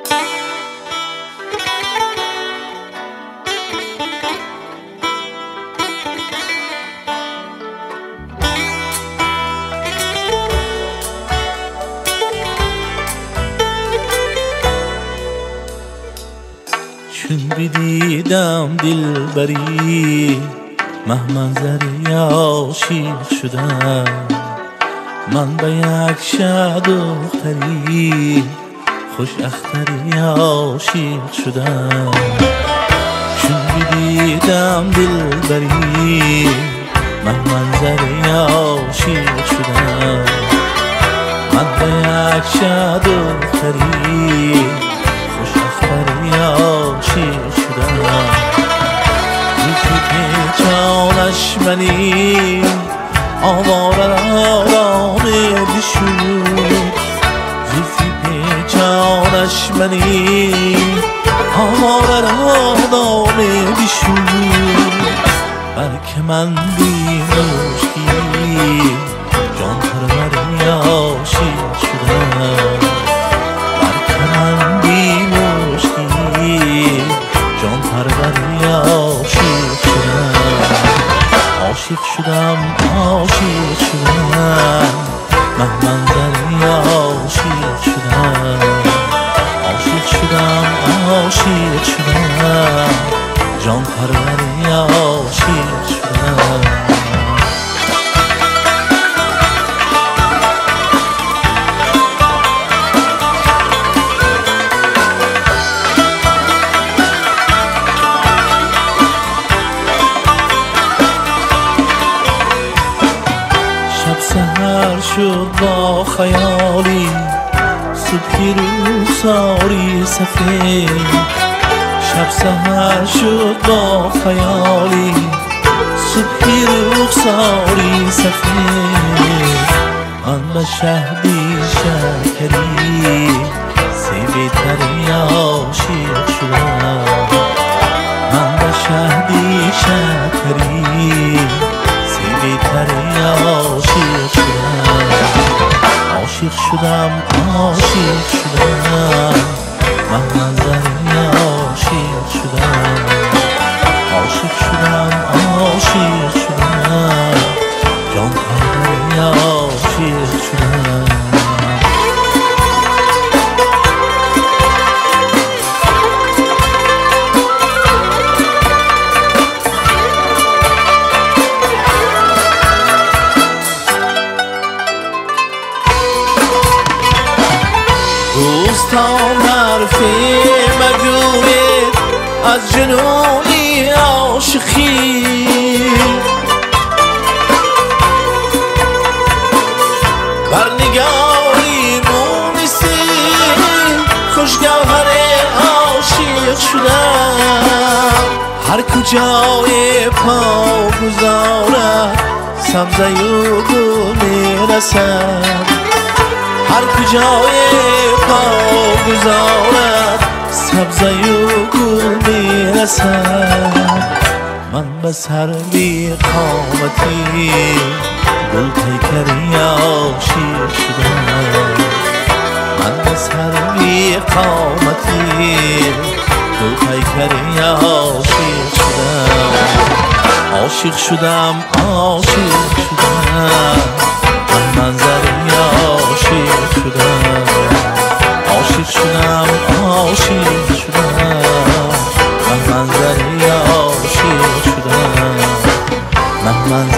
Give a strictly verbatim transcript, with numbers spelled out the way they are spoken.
چون بدیدم دلبری محمنظر عاشق شدم، من به یک شه دختری خوش اختری عاشق شدم. چون بدیدم دلبری محمنظر عاشق شدم، من به یک شه دختری خوش اختری عاشق شدم. یکی پیچانش منی آواره را دامه بشود، زلفی پیچانش منی آواره را دامه بشود. بلکه من بی مشکی جان پروری عاشق شدم، بلکه من بی مشکی جان پروری عاشق شدم. عاشق شدم عاشق شدم محمنظری عاشق شدم، عاشق شدم عاشق شدم جان پروری عاشق شدم. سحر شد با خیالی صبحی روساری سفید، شب سحر شد با خیالی صبحی روساری سفید. من به شهدی شکری سیبی تری عاشق شدم، من به شهدی شکری سیبی تری عاشق شدم. عاشق شدم عاشق شدم محمنظری عاشق شدم، عاشق شدم عاشق شدم جان پروری عاشق شدم. دوستان حرفی مگوید از جنونی عاشقی، بر نگاهی مونسی خوش گوهر عاشق شدم. هر کجای پا گذارد سبزه و گل میرسد، هر کجای پا گذارد سبزه و گل میرسد. من به سر بی قامتی گل پیکری عاشق شدم، من به سر بی قامتی گل پیکری عاشق شدم. عاشق شدم عاشق شدم محمنظری عاشق شدم، عاشق شدم عاشق شدم محمنظری عاشق شدم، محمنظری